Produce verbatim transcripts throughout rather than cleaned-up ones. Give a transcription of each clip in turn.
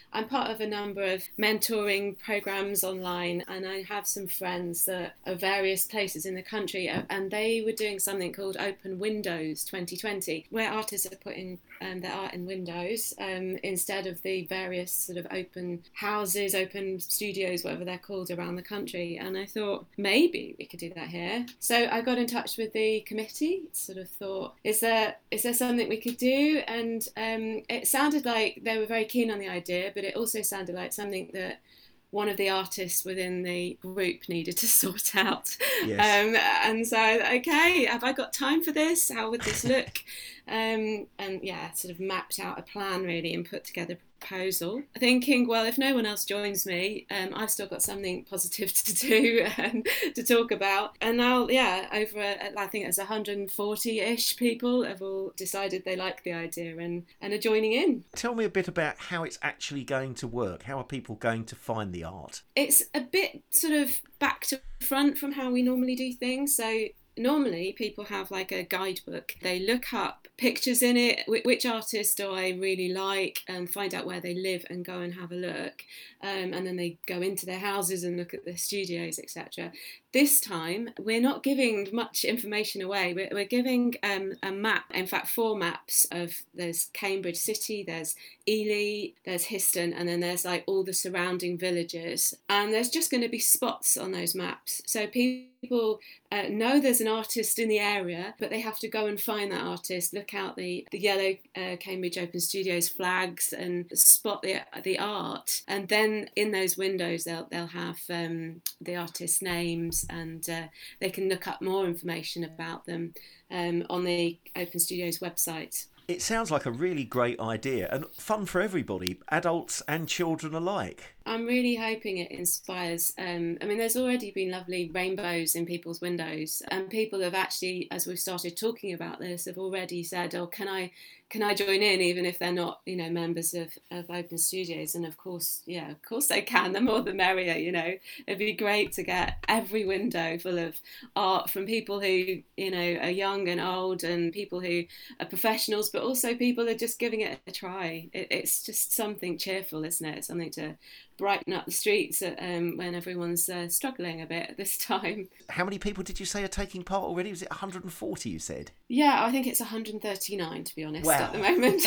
I'm part of a number of mentoring programs online, and I have some friends that are various places in the country, and they were doing something called Open Windows twenty twenty, where artists are putting um, their art in windows um, instead of the various sort of open houses, open studios, whatever they're called around the country. And I thought maybe we could do that here. So I got in touch with the committee, sort of thought, is there is there something we could do? And um, it sounded like they were very keen on the idea, but it also sounded like something that one of the artists within the group needed to sort out. Yes. Um, and so, okay, have I got time for this? How would this look? Um, and yeah, sort of mapped out a plan really and put together a proposal, thinking, well, if no one else joins me, um, I've still got something positive to do and to talk about. And now, yeah, over, I think it's one hundred forty-ish people have all decided they like the idea and, and are joining in. Tell me a bit about how it's actually going to work. How are people going to find the art? It's a bit sort of back to front from how we normally do things. So normally people have like a guidebook. They look up pictures in it, which artist do I really like, and find out where they live and go and have a look. Um, and then they go into their houses and look at their studios, et cetera. This time, we're not giving much information away. We're, we're giving um, a map, in fact, four maps of there's Cambridge City, there's Ely, there's Histon, and then there's like all the surrounding villages. And there's just going to be spots on those maps. So people uh, know there's an artist in the area, but they have to go and find that artist, look out the, the yellow uh, Cambridge Open Studios flags and spot the the art. And then in those windows, they'll, they'll have um, the artist's names, and uh, they can look up more information about them um, on the Open Studios website. It sounds like a really great idea and fun for everybody, adults and children alike. I'm really hoping it inspires. Um, I mean, there's already been lovely rainbows in people's windows, and people have actually, as we've started talking about this, have already said, "Oh, can I, can I join in, even if they're not, you know, members of, of Open Studios?" And of course, yeah, of course they can. The more the merrier. You know, it'd be great to get every window full of art from people who, you know, are young and old, and people who are professionals, but also people who are just giving it a try. It, it's just something cheerful, isn't it? Something to brighten up the streets um, when everyone's uh, struggling a bit at this time. How many people did you say are taking part already? Was it one hundred forty you said? Yeah, I think it's one hundred thirty-nine to be honest at the Wow. moment.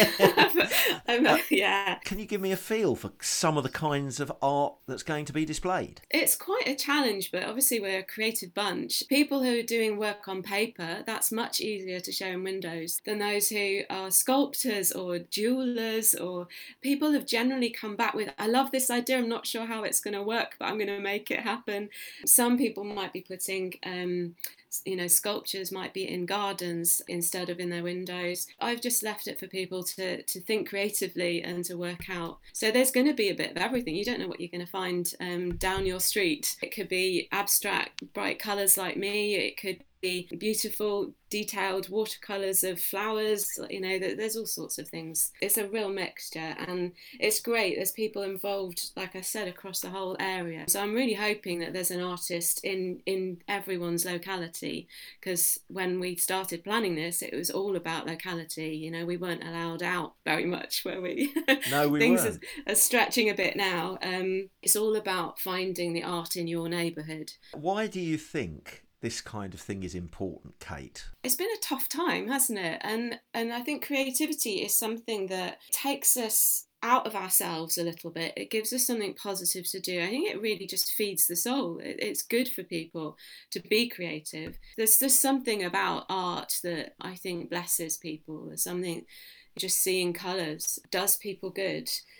um, uh, yeah. Can you give me a feel for some of the kinds of art that's going to be displayed? It's quite a challenge, but obviously we're a creative bunch. People who are doing work on paper, that's much easier to show in windows than those who are sculptors or jewellers, or people have generally come back with, I love this idea, I'm not sure how it's going to work, but I'm going to make it happen. Some people might be putting um, you know, sculptures might be in gardens instead of in their windows. I've just left it for people to, to think creatively and to work out. So there's going to be a bit of everything. You don't know what you're going to find um, down your street. It could be abstract, bright colours like me. It could be beautiful, detailed watercolours of flowers. You know, there's all sorts of things. It's a real mixture, and it's great. There's people involved, like I said, across the whole area. So I'm really hoping that there's an artist in, in everyone's locality, because when we started planning this, it was all about locality. You know, we weren't allowed out very much, were we? No, we Things weren't. are, are stretching a bit now. Um, it's all about finding the art in your neighbourhood. Why do you think this kind of thing is important, Kate? It's been a tough time, hasn't it? And and I think creativity is something that takes us out of ourselves a little bit. It gives us something positive to do. I think it really just feeds the soul. It, it's good for people to be creative. There's just something about art that I think blesses people. There's something, just seeing colours does people good.